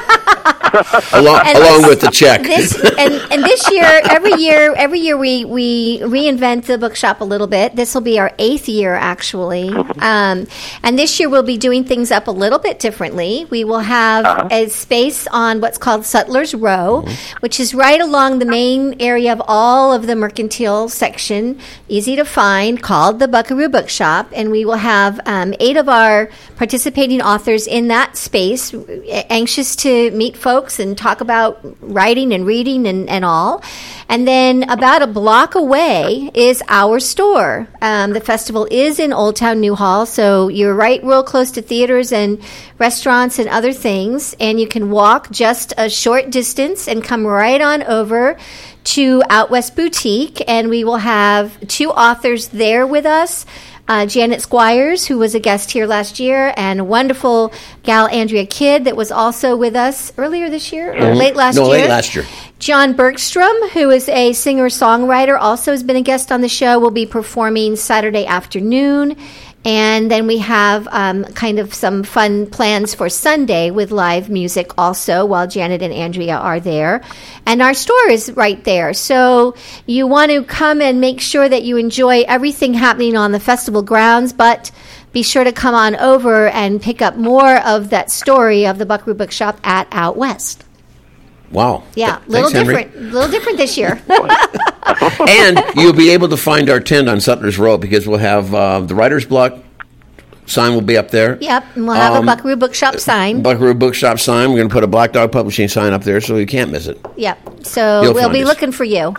S3: along with the check.
S4: This year, every year we reinvent the bookshop a little bit. This will be our 8th year, actually. And this year we'll be doing things up a little bit differently. We will have a space on what's called Sutler's Row, which is right along the main area of all of the mercantile section, easy to find, called the Buckaroo Bookshop. And we will have 8 of our participating authors in that space, anxious to meet folks and talk about writing and reading and all. And then about a block away is our store. The festival is in Old Town Newhall, so you're right real close to theaters and restaurants and other things. And you can walk just a short distance and come right on over to Out West Boutique. And we will have 2 authors there with us. Janet Squires, who was a guest here last year, and a wonderful gal, Andrea Kidd, that was also with us earlier this year, or late last year.
S3: Late last year.
S4: John Bergstrom, who is a singer-songwriter, also has been a guest on the show, will be performing Saturday afternoon. And then we have kind of some fun plans for Sunday with live music also while Janet and Andrea are there. And our store is right there. So you want to come and make sure that you enjoy everything happening on the festival grounds, but be sure to come on over and pick up more of that story of the Buckaroo Bookshop at Out West.
S3: Wow.
S4: Yeah,
S3: Thanks, little
S4: different this year.
S3: And you'll be able to find our tent on Sutler's Row because we'll have the Writer's Block sign will be up there.
S4: Yep, and we'll have a Buckaroo Bookshop sign.
S3: Buckaroo Bookshop sign. We're going to put a Black Dog Publishing sign up there so you can't miss it.
S4: Yep, so we'll be looking for you.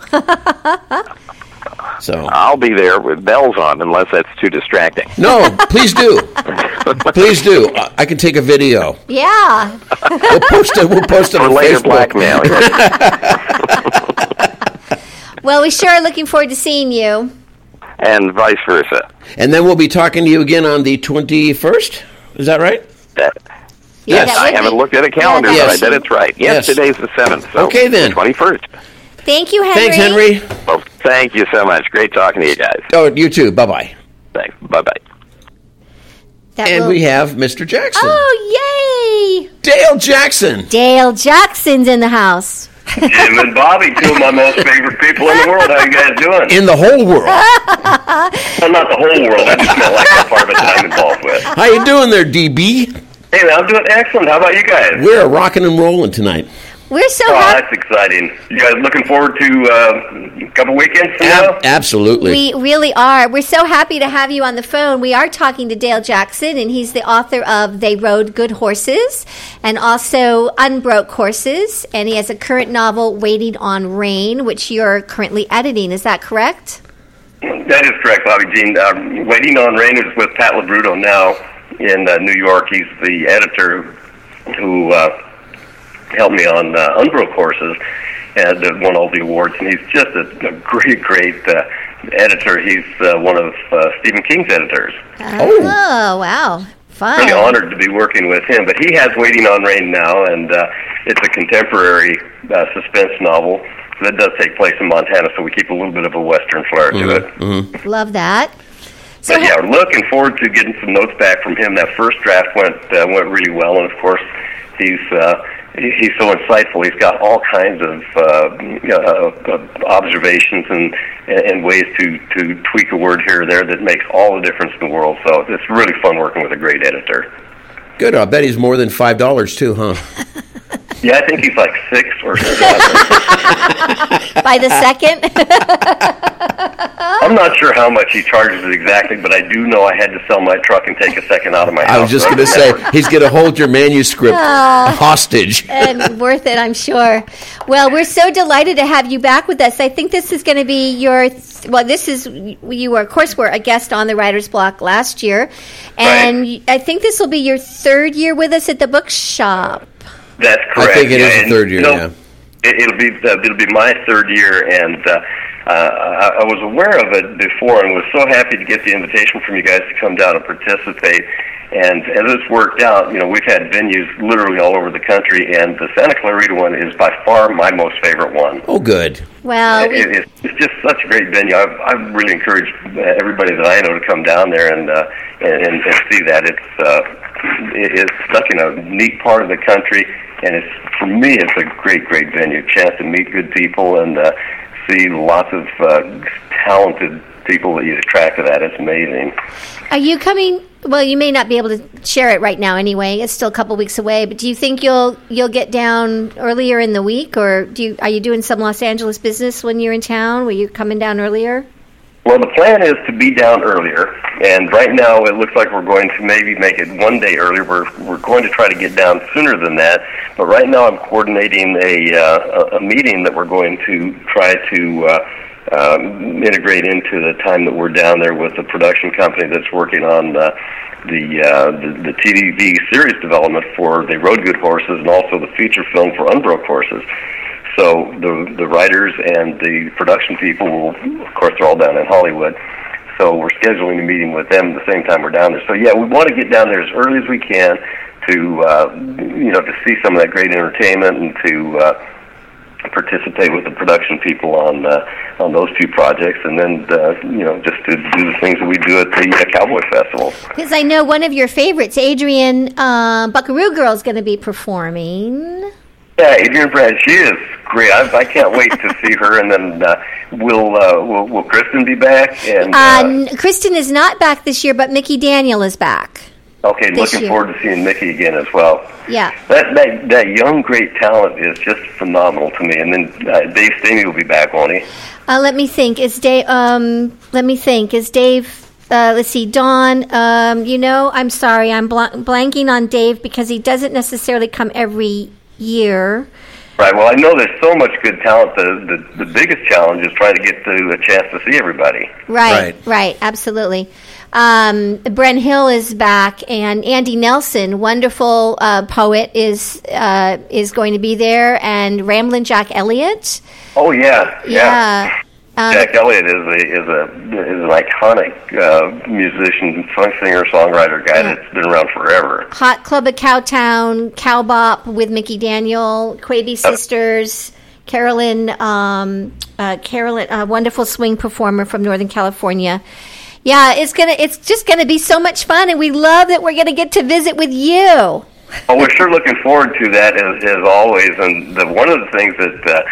S3: So
S6: I'll be there with bells on, unless that's too distracting.
S3: No, please do. Please do. I can take a video.
S4: Yeah.
S3: We'll post it
S6: for
S3: on
S6: later
S3: Facebook.
S6: Blackmail.
S4: Well, we sure are looking forward to seeing you.
S6: And vice versa.
S3: And then we'll be talking to you again on the 21st. Is that right?
S4: Yes.
S6: I haven't looked at a calendar, but I bet it's right. Yes, today's the 7th. So
S3: okay, then.
S6: 21st.
S4: Thank you, Henry.
S3: Thanks, Henry.
S6: Well, thank you so much. Great talking to you guys.
S3: Oh, you too. Bye-bye.
S6: Thanks. Bye-bye.
S3: We have Mr. Jackson.
S4: Oh, yay!
S3: Dale Jackson.
S4: Dale Jackson's in the house.
S7: Jim and Bobby, 2 of my most favorite people in the world. How you guys doing?
S3: In the whole world.
S7: Well, not the whole world. I just like that part of it that I'm involved with.
S3: How you doing there, DB?
S7: Hey, man, I'm doing excellent. How about you guys?
S3: We're rocking and rolling tonight.
S4: We're so
S7: Oh,
S4: happy.
S7: that's exciting. You guys looking forward to a couple weekends from now?
S3: Absolutely.
S4: We really are. We're so happy to have you on the phone. We are talking to Dale Jackson, and he's the author of They Rode Good Horses and also Unbroke Horses. And he has a current novel, Waiting on Rain, which you're currently editing. Is that correct?
S7: That is correct, Bobby Jean. Waiting on Rain is with Pat Labruto now in New York. He's the editor who helped me on Unbroke Horses and won all the awards. And he's just a great editor. He's one of Stephen King's editors.
S4: Oh, wow. Fun.
S7: Really honored to be working with him. But he has Waiting on Rain now, and it's a contemporary suspense novel that does take place in Montana, so we keep a little bit of a Western flair to it.
S3: Mm-hmm.
S4: Love that. So
S7: But yeah, we're looking forward to getting some notes back from him. That first draft went really well, and of course, he's so insightful. He's got all kinds of observations and ways to tweak a word here or there that makes all the difference in the world. So it's really fun working with a great editor.
S3: Good. I bet he's more than $5 too, huh?
S7: Yeah, I think he's like 6 or 7.
S4: by the second?
S7: I'm not sure how much he charges it exactly, but I do know I had to sell my truck and take a second out of my house.
S3: I was just going to say, he's going to hold your manuscript hostage.
S4: And worth it, I'm sure. Well, we're so delighted to have you back with us. I think this is going to be your, you were, of course, were a guest on the Writer's Block last year. And
S7: Right.
S4: I think this will be your 3rd year with us at the bookshop.
S7: That's correct.
S3: I think it is the
S7: And,
S3: 3rd year, yeah.
S7: It'll be my 3rd year, and I was aware of it before and was so happy to get the invitation from you guys to come down and participate. And as it's worked out, we've had venues literally all over the country, and the Santa Clarita one is by far my most favorite one.
S3: Oh, good.
S4: Well,
S7: It's just such a great venue. I've really encouraged everybody that I know to come down there and see that. It's such a neat part of the country, and for me, it's a great venue. Chance to meet good people and see lots of talented people that you attract to that. It's amazing.
S4: are you coming? Well, you may not be able to share it right now anyway. It's still a couple weeks away. But do you think you'll get down earlier in the week, or are you doing some Los Angeles business when you're in town? Were you coming down earlier?
S7: Well, the plan is to be down earlier, and right now it looks like we're going to maybe make it one day earlier. We're going to try to get down sooner than that, but right now I'm coordinating a meeting that we're going to try to integrate into the time that we're down there with the production company that's working on the TV series development for They Rode Good Horses and also the feature film for Unbroke Horses. So the writers and the production people will, of course, they're all down in Hollywood. So we're scheduling a meeting with them at the same time we're down there. So yeah, we want to get down there as early as we can to see some of that great entertainment and to participate with the production people on those 2 projects, and then just to do the things that we do at the Cowboy Festival.
S4: Because I know one of your favorites, Adrienne Buckaroo Girl, is going to be performing.
S7: Yeah, Adrienne Brand, she is great. I can't wait to see her. And then will Kristen be back? And
S4: Kristen is not back this year, but Mickey Daniel is back.
S7: okay,
S4: this
S7: looking
S4: year.
S7: forward to seeing Mickey again as well.
S4: Yeah.
S7: That young, great talent is just phenomenal to me. And then Dave Stamey will be back, won't he?
S4: Let me think. Is Dave? Let's see, Dawn. I'm sorry, I'm blanking on Dave because he doesn't necessarily come every year.
S7: Right. Well, I know there's so much good talent. The biggest challenge is trying to get a chance to see everybody.
S4: Right. Absolutely. Bren Hill is back, and Andy Nelson, wonderful poet, is going to be there, and Ramblin' Jack Elliott.
S7: Oh yeah. Jack Elliott is an iconic musician, funk singer, songwriter guy that's been around forever.
S4: Hot Club of Cowtown, Cowbop with Mickey Daniel, Quavy Sisters, Carolyn, a wonderful swing performer from Northern California. Yeah, it's just gonna be so much fun, and we love that we're gonna get to visit with you.
S7: Well, we're sure looking forward to that as always. And one of the things that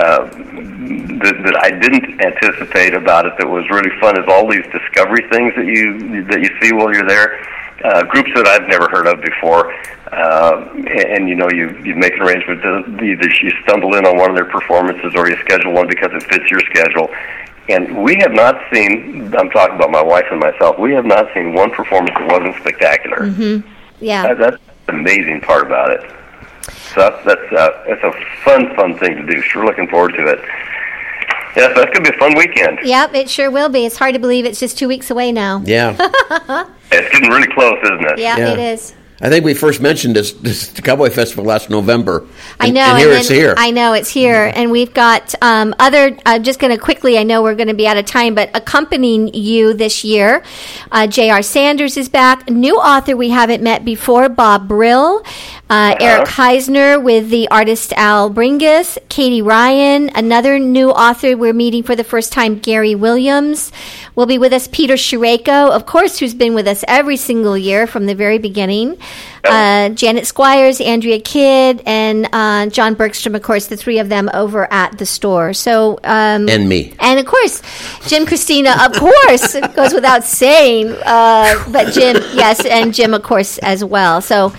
S7: I didn't anticipate about it that was really fun is all these discovery things that you see while you're there. groups that I've never heard of before, and you make an arrangement to either you stumble in on one of their performances or you schedule one because it fits your schedule. And we have not seen, I'm talking about my wife and myself, we have not seen one performance that wasn't spectacular.
S4: Mm-hmm. Yeah.
S7: That's the amazing part about it. So that's a fun thing to do. Sure looking forward to it. Yeah, so that's going to be a fun weekend.
S4: Yep, it sure will be. It's hard to believe it's just 2 weeks away now.
S3: Yeah.
S7: It's getting really close, isn't it?
S4: Yeah, it is.
S3: I think we first mentioned this Cowboy Festival last November.
S4: I know.
S3: And here it's here.
S4: I know, it's here. And we've got other, I'm just going to quickly, I know we're going to be out of time, but accompanying you this year, J.R. Sanders is back. New author we haven't met before, Bob Brill. Eric Heisner with the artist Al Bringus, Katie Ryan, another new author we're meeting for the first time, Gary Williams. Will be with us Peter Shireko, of course, who's been with us every single year from the very beginning. Janet Squires, Andrea Kidd, and John Bergstrom, of course, the three of them over at the store. So
S3: and me.
S4: And, of course, Jim Christina, of course, it goes without saying. But Jim, yes, and Jim, of course, as well. So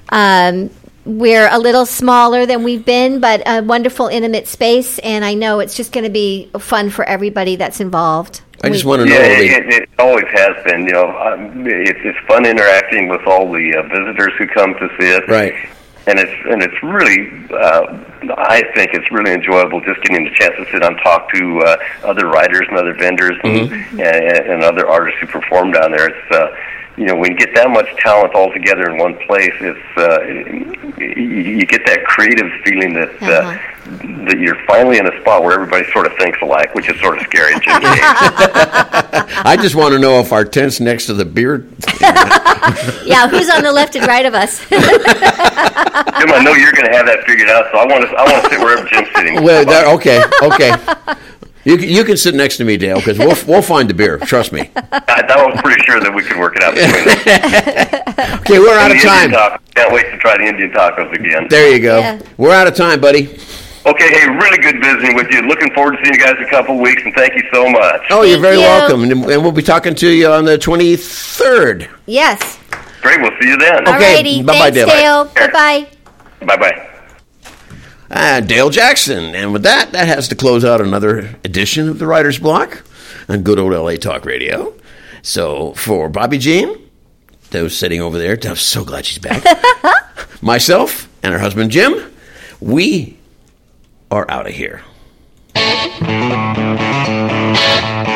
S4: we're a little smaller than we've been, but a wonderful, intimate space, and I know it's just going to be fun for everybody that's involved.
S3: I just want to know.
S7: It always has been. It's fun interacting with all the visitors who come to see it.
S3: Right.
S7: And it's really, I think it's really enjoyable just getting the chance to sit and talk to other writers and other vendors and other artists who perform down there. It's when you get that much talent all together in one place, it's you get that creative feeling that that you're finally in a spot where everybody sort of thinks alike, which is sort of scary in Jim's case.
S3: I just want to know if our tent's next to the beer.
S4: Yeah, who's on the left and right of us?
S7: Jim, I know you're going to have that figured out, so I want to sit wherever Jim's sitting.
S3: Well, okay. You can sit next to me, Dale, because we'll find the beer. Trust me.
S7: I was pretty sure that we could work it out between us.
S3: Okay, we're out of time.
S7: Can't wait to try the Indian tacos again.
S3: There you go.
S4: Yeah.
S3: We're out of time, buddy.
S7: Okay, hey, really good visiting with you. Looking forward to seeing you guys in a couple of weeks, and thank you so much.
S3: Oh, you're very
S4: Thank you.
S3: welcome. And we'll be talking to you on the 23rd.
S4: Yes.
S7: Great, we'll see you then.
S3: Okay,
S4: Alrighty.
S3: bye-bye,
S4: Thanks,
S3: Dale.
S4: Dale. Bye-bye.
S7: Bye-bye.
S3: Dale Jackson. And with that has to close out another edition of the Writer's Block on good old LA Talk Radio. So for Bobby Jean, who's sitting over there, I'm so glad she's back. Myself and her husband Jim, we are out of here.